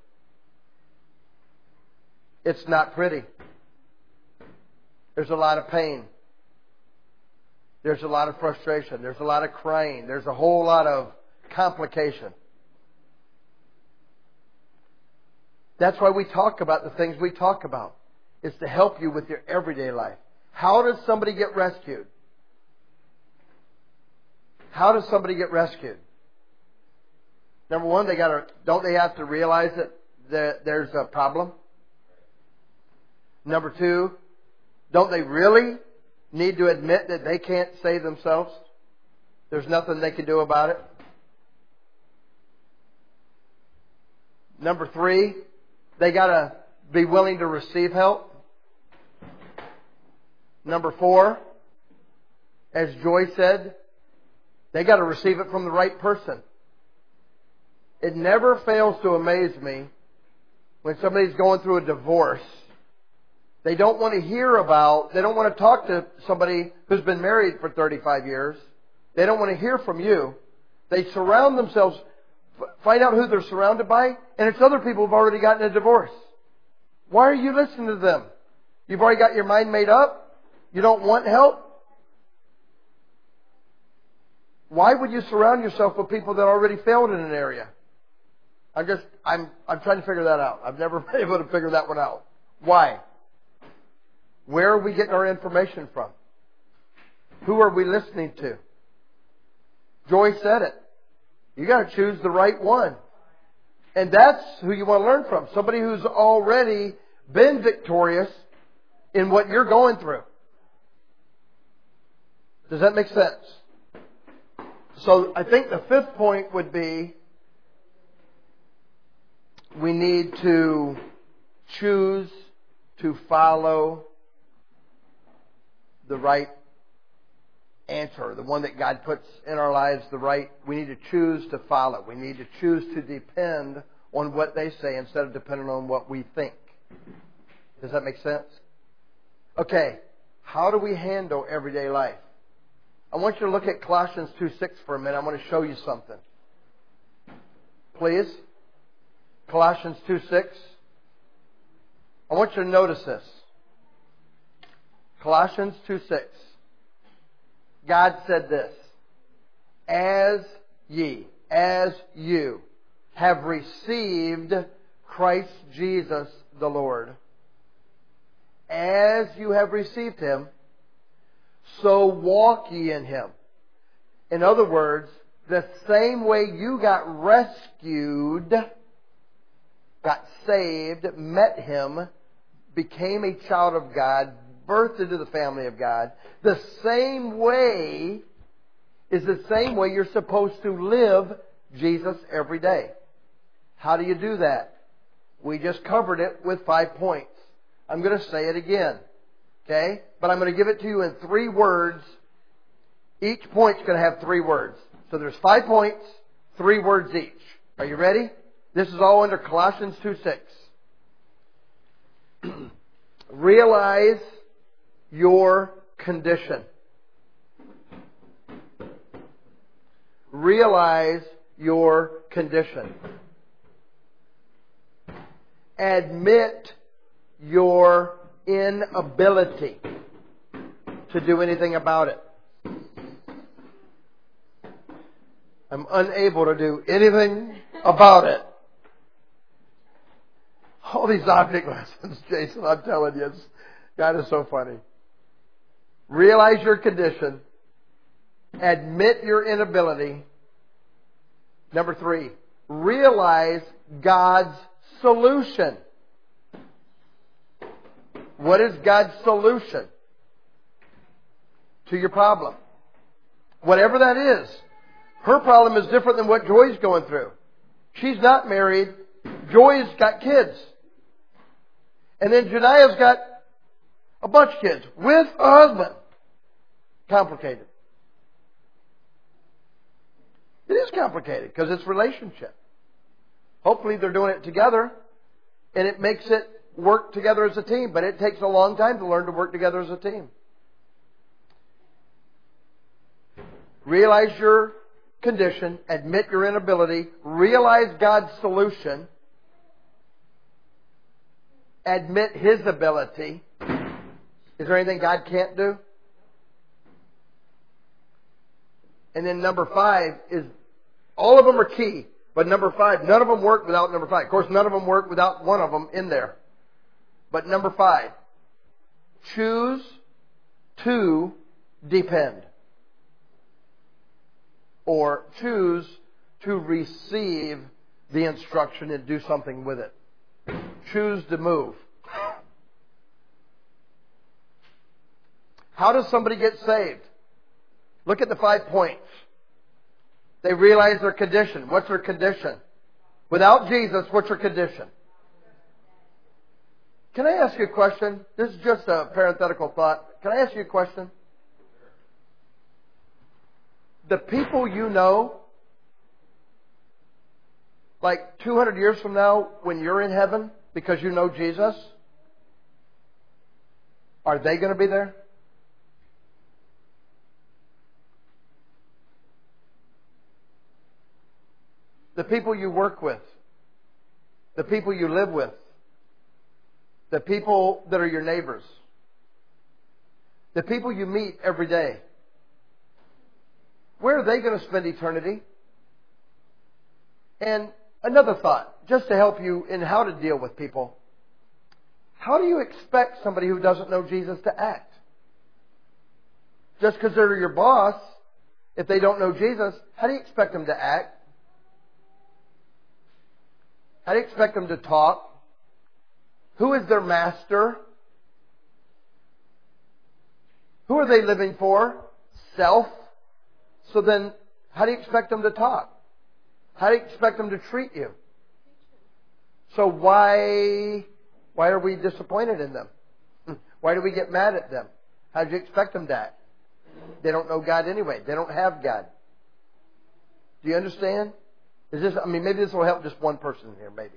It's not pretty. There's a lot of pain. There's a lot of frustration. There's a lot of crying. There's a whole lot of complication. That's why we talk about the things we talk about. It's to help you with your everyday life. How does somebody get rescued? How does somebody get rescued? Number one, don't they have to realize that there's a problem? Number two, don't they really need to admit that they can't save themselves? There's nothing they can do about it. Number three, they got to be willing to receive help. Number four, as Joy said, they got to receive it from the right person. It never fails to amaze me when somebody's going through a divorce. They don't want to talk to somebody who's been married for 35 years. They don't want to hear from you. They surround themselves, find out who they're surrounded by, and it's other people who've already gotten a divorce. Why are you listening to them? You've already got your mind made up? You don't want help? Why would you surround yourself with people that already failed in an area? I'm trying to figure that out. I've never been able to figure that one out. Why? Where are we getting our information from? Who are we listening to? Joy said it. You got to choose the right one. And that's who you want to learn from. Somebody who's already been victorious in what you're going through. Does that make sense? So I think the fifth point would be we need to choose to follow the right answer, the one that God puts in our lives, we need to choose to follow. We need to choose to depend on what they say instead of depending on what we think. Does that make sense? Okay, how do we handle everyday life? I want you to look at Colossians 2:6 for a minute. I'm going to show you something. Please. Colossians 2:6. I want you to notice this. Colossians 2:6. God said this. As you have received Christ Jesus the Lord. As you have received Him, so walk ye in Him. In other words, the same way you got rescued, got saved, met Him, became a child of God, birthed into the family of God, the same way is the same way you're supposed to live Jesus every day. How do you do that? We just covered it with 5 points. I'm going to say it again. Okay? But I'm going to give it to you in 3 words. Each point's going to have 3 words. So there's 5 points, 3 words each. Are you ready? This is all under Colossians 2:6. Realize your condition. Realize your condition. Admit your inability to do anything about it. I'm unable to do anything about it. All these object lessons, Jason, I'm telling you, God is so funny. Realize your condition. Admit your inability. Number 3, realize God's solution. What is God's solution to your problem? Whatever that is. Her problem is different than what Joy's going through. She's not married. Joy's got kids. And then Janiah's got a bunch of kids with a husband. Complicated. It is complicated because it's relationship. Hopefully they're doing it together and it makes it work together as a team. But it takes a long time to learn to work together as a team. Realize your condition. Admit your inability. Realize God's solution. Admit His ability. Is there anything God can't do? And then number 5 is, all of them are key, but number 5, none of them work without number 5. Of course, none of them work without one of them in there. But number 5, choose to depend. Or choose to receive the instruction and do something with it. Choose to move. How does somebody get saved? Look at the 5 points. They realize their condition. What's their condition? Without Jesus, what's your condition? Can I ask you a question? This is just a parenthetical thought. Can I ask you a question? The people you know, like 200 years from now, when you're in heaven because you know Jesus, are they going to be there? The people you work with, the people you live with, the people that are your neighbors, the people you meet every day, where are they going to spend eternity? And another thought, just to help you in how to deal with people. How do you expect somebody who doesn't know Jesus to act? Just because they're your boss, if they don't know Jesus, how do you expect them to act? How do you expect them to talk? Who is their master? Who are they living for? Self. So then, how do you expect them to talk? How do you expect them to treat you? So why are we disappointed in them? Why do we get mad at them? How do you expect them to act? They don't know God anyway. They don't have God. Do you understand? Maybe this will help just one person here, maybe.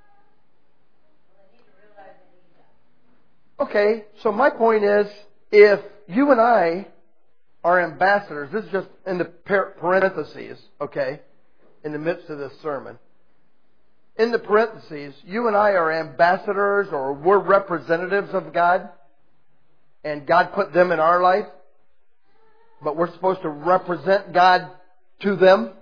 Okay, so my point is, if you and I are ambassadors, this is just in the parentheses, okay, in the midst of this sermon. In the parentheses, you and I are ambassadors or we're representatives of God, and God put them in our life, but we're supposed to represent God to them.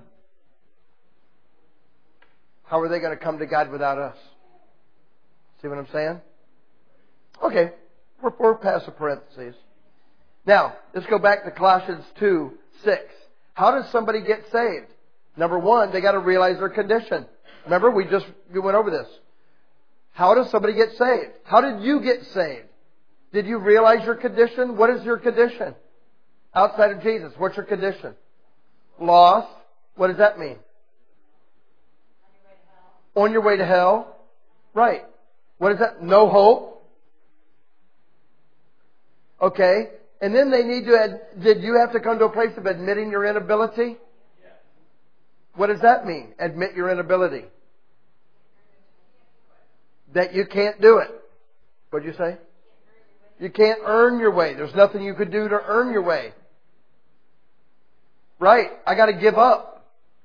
How are they going to come to God without us? See what I'm saying? Okay, we're past the parentheses. Now, let's go back to Colossians 2:6. How does somebody get saved? Number 1, they got to realize their condition. Remember, we went over this. How does somebody get saved? How did you get saved? Did you realize your condition? What is your condition? Outside of Jesus, what's your condition? Lost. What does that mean? On your way to hell. Right. What is that? No hope. Okay. And then did you have to come to a place of admitting your inability? Yes. What does that mean? Admit your inability. That you can't do it. What'd you say? You can't earn your way. There's nothing you could do to earn your way. Right. I got to give up.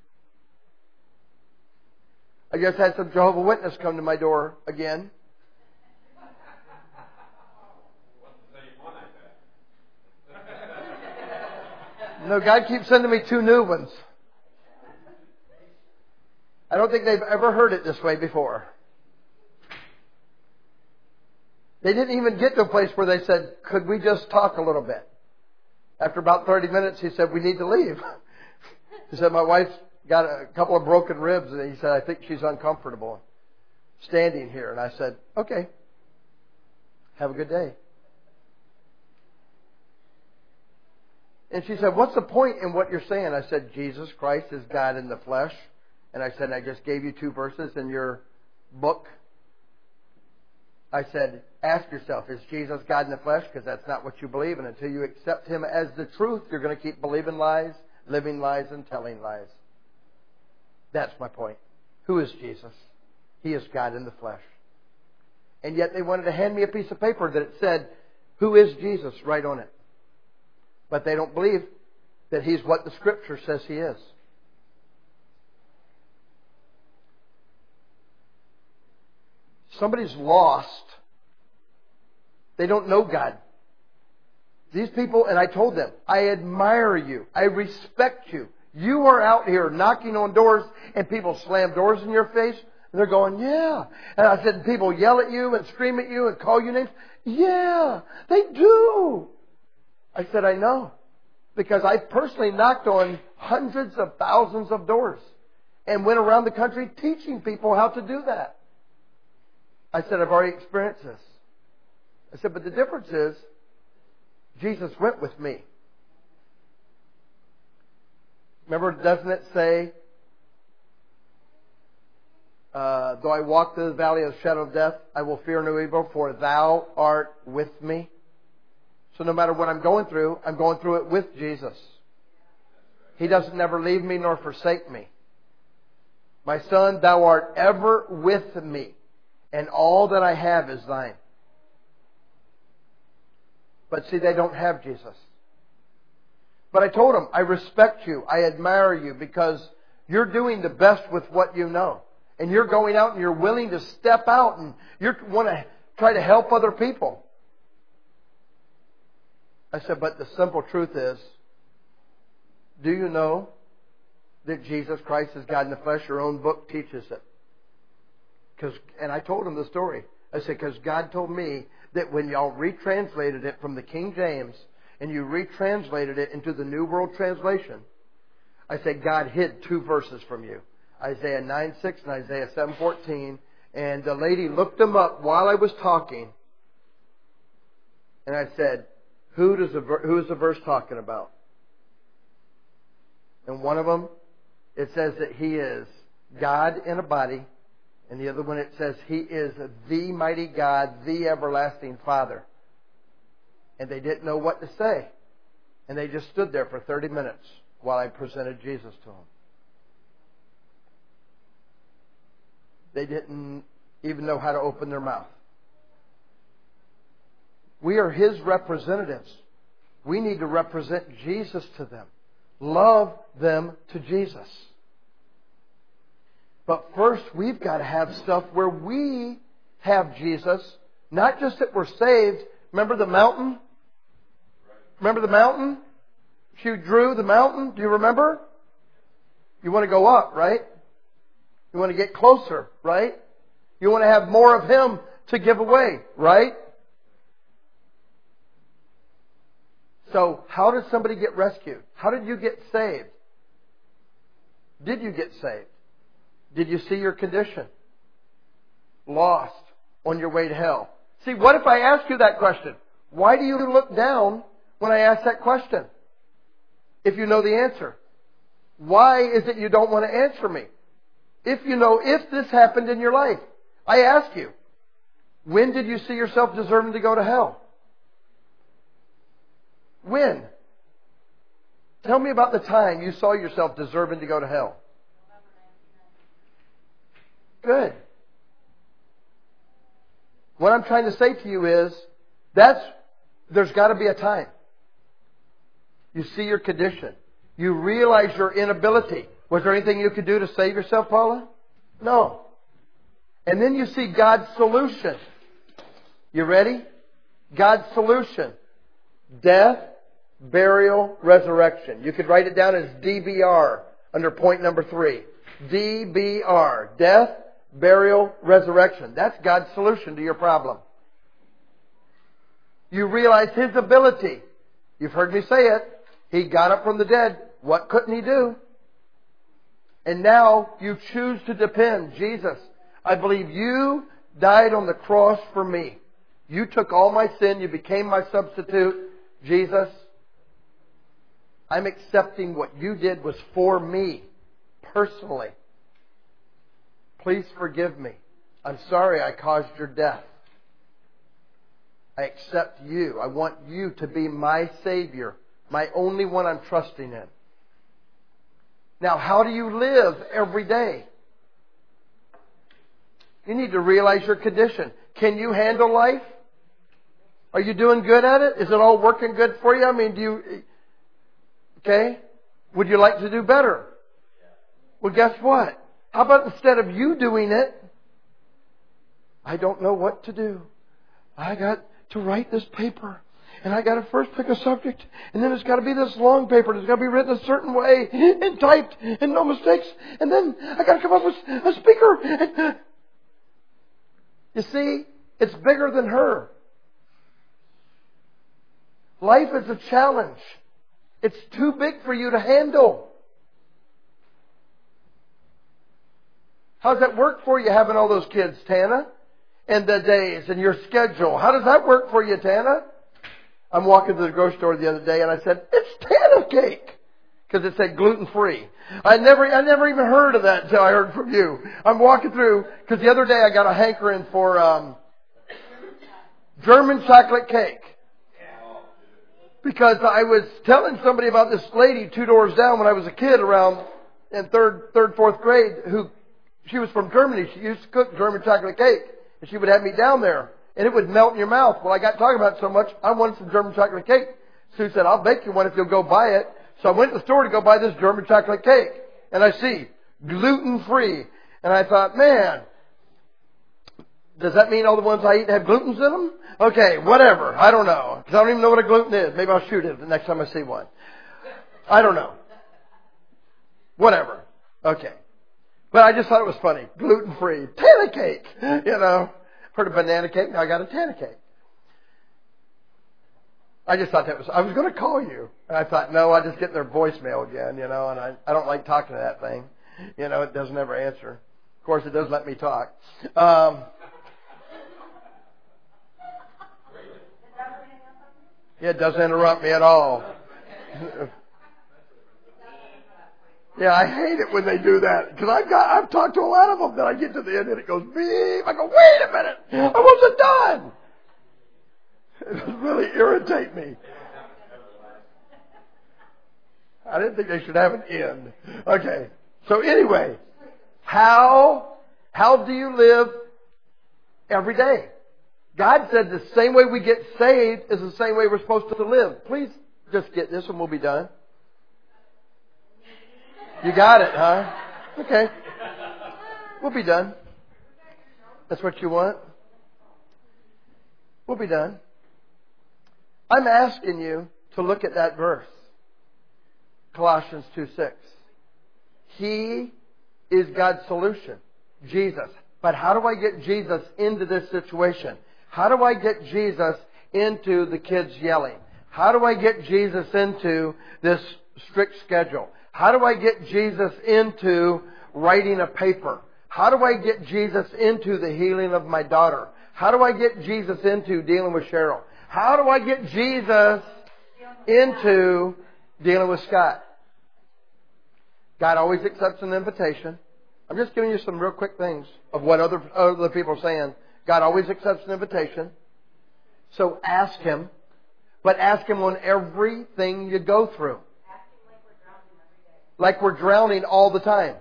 I just had some Jehovah's Witnesses come to my door again. No, God keeps sending me 2 new ones. I don't think they've ever heard it this way before. They didn't even get to a place where they said, could we just talk a little bit? After about 30 minutes, he said, we need to leave. He said, my wife's got a couple of broken ribs, and he said, I think she's uncomfortable standing here. And I said, okay, have a good day. And she said, what's the point in what you're saying? I said, Jesus Christ is God in the flesh. And I said, I just gave you 2 verses in your book. I said, ask yourself, is Jesus God in the flesh? Because that's not what you believe. And until you accept Him as the truth, you're going to keep believing lies, living lies, and telling lies. That's my point. Who is Jesus? He is God in the flesh. And yet they wanted to hand me a piece of paper that it said, who is Jesus? Right on it. But they don't believe that He's what the Scripture says He is. Somebody's lost. They don't know God. These people, and I told them, I admire you. I respect you. You are out here knocking on doors and people slam doors in your face. And they're going, yeah. And I said, people yell at you and scream at you and call you names. Yeah, they do. I said, I know. Because I personally knocked on hundreds of thousands of doors and went around the country teaching people how to do that. I said, I've already experienced this. I said, but the difference is, Jesus went with me. Remember, doesn't it say, though I walk through the valley of the shadow of death, I will fear no evil, for thou art with me. So no matter what I'm going through it with Jesus. He doesn't never leave me nor forsake me. My son, thou art ever with me, and all that I have is thine. But see, they don't have Jesus. But I told them, I respect you, I admire you, because you're doing the best with what you know. And you're going out and you're willing to step out and you want to try to help other people. I said, but the simple truth is, do you know that Jesus Christ is God in the flesh? Your own book teaches it. And I told him the story. I said, because God told me that when y'all retranslated it from the King James and you retranslated it into the New World Translation, I said, God hid 2 verses from you. Isaiah 9:6 and Isaiah 7:14. And the lady looked them up while I was talking. And I said, who is the verse talking about? And one of them, it says that He is God in a body. And the other one, it says He is the mighty God, the everlasting Father. And they didn't know what to say. And they just stood there for 30 minutes while I presented Jesus to them. They didn't even know how to open their mouth. We are His representatives. We need to represent Jesus to them. Love them to Jesus. But first, we've got to have stuff where we have Jesus. Not just that we're saved. Remember the mountain? Remember the mountain? She drew the mountain. Do you remember? You want to go up, right? You want to get closer, right? You want to have more of Him to give away, right? So, how does somebody get rescued? How did you get saved? Did you get saved? Did you see your condition? Lost on your way to hell. See, what if I ask you that question? Why do you look down when I ask that question? If you know the answer. Why is it you don't want to answer me? If you know, if this happened in your life, I ask you, when did you see yourself deserving to go to hell? When? Tell me about the time you saw yourself deserving to go to hell. Good. What I'm trying to say to you is, that's there's got to be a time. You see your condition. You realize your inability. Was there anything you could do to save yourself, Paula? No. And then you see God's solution. You ready? God's solution. Death, burial, resurrection. You could write it down as DBR under point number 3. DBR. Death, burial, resurrection. That's God's solution to your problem. You realize His ability. You've heard me say it. He got up from the dead. What couldn't He do? And now you choose to depend. Jesus, I believe You died on the cross for me. You took all my sin. You became my substitute. Jesus, I'm accepting what You did was for me, personally. Please forgive me. I'm sorry I caused Your death. I accept You. I want You to be my Savior, my only one I'm trusting in. Now, how do you live every day? You need to realize your condition. Can you handle life? Are you doing good at it? Is it all working good for you? I mean, okay? Would you like to do better? Well, guess what? How about instead of you doing it, I don't know what to do. I got to write this paper. And I got to first pick a subject. And then it's got to be this long paper. And it's got to be written a certain way. And typed. And no mistakes. And then I got to come up with a speaker. You see, it's bigger than her. Life is a challenge. It's too big for you to handle. How's that work for you having all those kids, Tana? And the days and your schedule. How does that work for you, Tana? I'm walking to the grocery store the other day and I said, it's Tana cake. Because it said gluten-free. I never even heard of that until I heard from you. I'm walking through, because the other day I got a hankering for German chocolate cake. Because I was telling somebody about this lady 2 doors down when I was a kid around in third, fourth grade, she was from Germany. She used to cook German chocolate cake. And she would have me down there. And it would melt in your mouth. Well, I got talking about it so much, I wanted some German chocolate cake. Sue said, I'll bake you one if you'll go buy it. So I went to the store to go buy this German chocolate cake. And I see, gluten-free. And I thought, man, does that mean all the ones I eat have glutens in them? Okay, whatever. I don't know. Because I don't even know what a gluten is. Maybe I'll shoot it the next time I see one. I don't know. Whatever. Okay. But I just thought it was funny. Gluten-free. Tana cake. You know. Heard of banana cake. Now I got a Tana cake. I just thought I was going to call you. And I thought, no, I'll just get their voicemail again, you know, and I don't like talking to that thing. You know, it doesn't ever answer. Of course, it does let me talk. Yeah, it doesn't interrupt me at all. Yeah, I hate it when they do that. Because I've talked to a lot of them that I get to the end and it goes beep. I go, wait a minute. I wasn't done. It really irritate me. I didn't think they should have an end. Okay. So anyway, how do you live every day? God said the same way we get saved is the same way we're supposed to live. Please just get this and we'll be done. You got it, huh? Okay. We'll be done. That's what you want? We'll be done. I'm asking you to look at that verse. Colossians 2:6. He is God's solution. Jesus. But how do I get Jesus into this situation? How do I get Jesus into the kids yelling? How do I get Jesus into this strict schedule? How do I get Jesus into writing a paper? How do I get Jesus into the healing of my daughter? How do I get Jesus into dealing with Cheryl? How do I get Jesus into dealing with Scott? God always accepts an invitation. I'm just giving you some real quick things of what other people are saying. God always accepts an invitation. So ask Him. But ask Him on everything you go through. Like we're drowning all the time.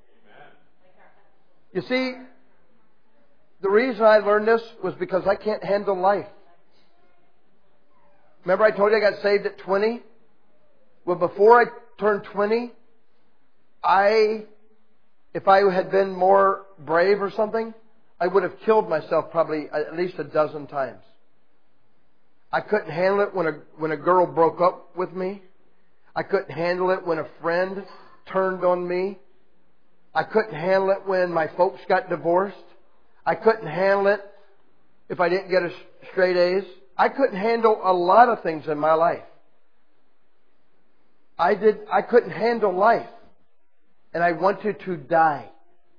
You see, the reason I learned this was because I can't handle life. Remember I told you I got saved at 20? Well, before I turned 20, if I had been more brave or something, I would have killed myself probably at least a dozen times. I couldn't handle it when a girl broke up with me. I couldn't handle it when a friend turned on me. I couldn't handle it when my folks got divorced. I couldn't handle it if I didn't get a straight A's. I couldn't handle a lot of things in my life. I couldn't handle life. And I wanted to die.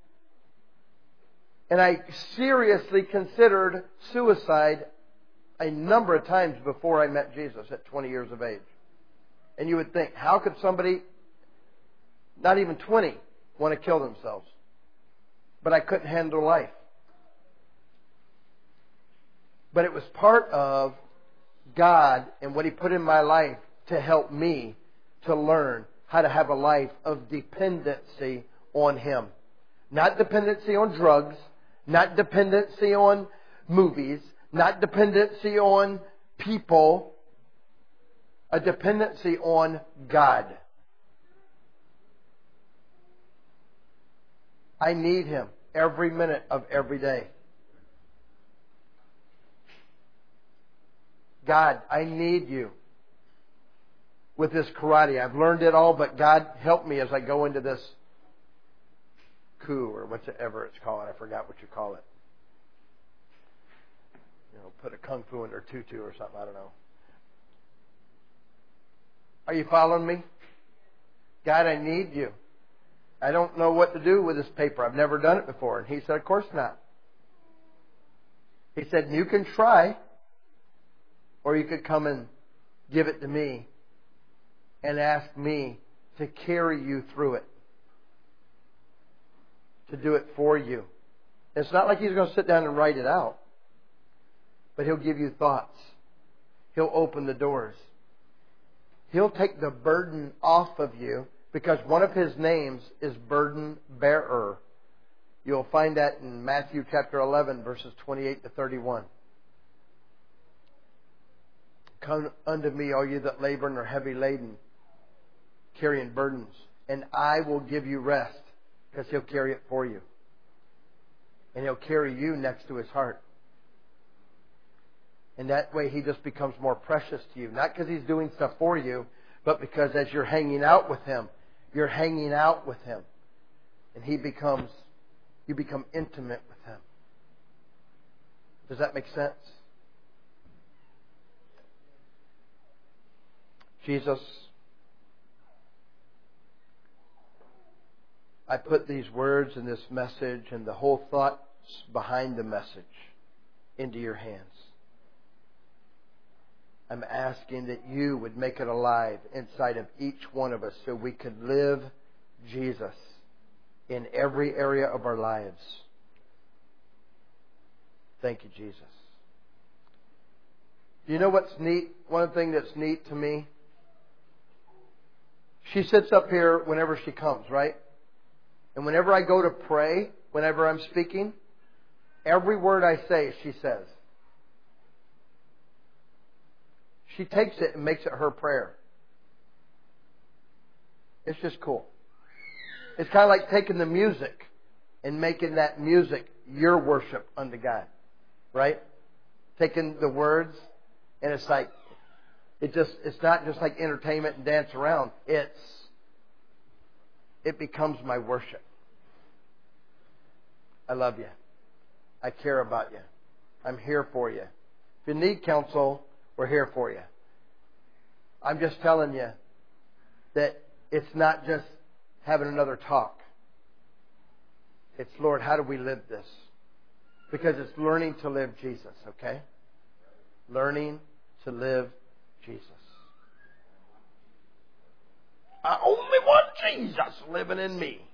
And I seriously considered suicide a number of times before I met Jesus at 20 years of age. And you would think, how could somebody, not even 20, want to kill themselves? But I couldn't handle life. But it was part of God and what He put in my life to help me to learn how to have a life of dependency on Him. Not dependency on drugs, not dependency on movies, not dependency on people, a dependency on God. I need Him every minute of every day. God, I need You. With this karate, I've learned it all, but God, help me as I go into this coup or whatever it's called. I forgot what you call it. Put a kung fu in their tutu or something. I don't know. Are you following me? God, I need You. I don't know what to do with this paper. I've never done it before. And He said, of course not. He said, you can try, or you could come and give it to me and ask me to carry you through it. To do it for you. It's not like He's going to sit down and write it out. But He'll give you thoughts. He'll open the doors. He'll take the burden off of you, because one of His names is burden bearer. You'll find that in Matthew chapter 11, verses 28 to 31. Come unto me, all you that labor and are heavy laden, carrying burdens, and I will give you rest, because He'll carry it for you. And He'll carry you next to His heart. And that way He just becomes more precious to you. Not because He's doing stuff for you, but because as you're hanging out with Him, you're hanging out with Him. And you become intimate with Him. Does that make sense? Jesus, I put these words and this message and the whole thoughts behind the message into Your hands. I'm asking that You would make it alive inside of each one of us so we could live Jesus in every area of our lives. Thank You, Jesus. Do you know what's neat? One thing that's neat to me? She sits up here whenever she comes, right? And whenever I go to pray, whenever I'm speaking, every word I say, she says. She takes it and makes it her prayer. It's just cool. It's kind of like taking the music and making that music your worship unto God. Right? Taking the words, and it's like, it's not just like entertainment and dance around. It becomes my worship. I love you. I care about you. I'm here for you. If you need counsel, we're here for you. I'm just telling you that it's not just having another talk. It's, Lord, how do we live this? Because it's learning to live Jesus, okay? Learning to live Jesus. I only want Jesus living in me.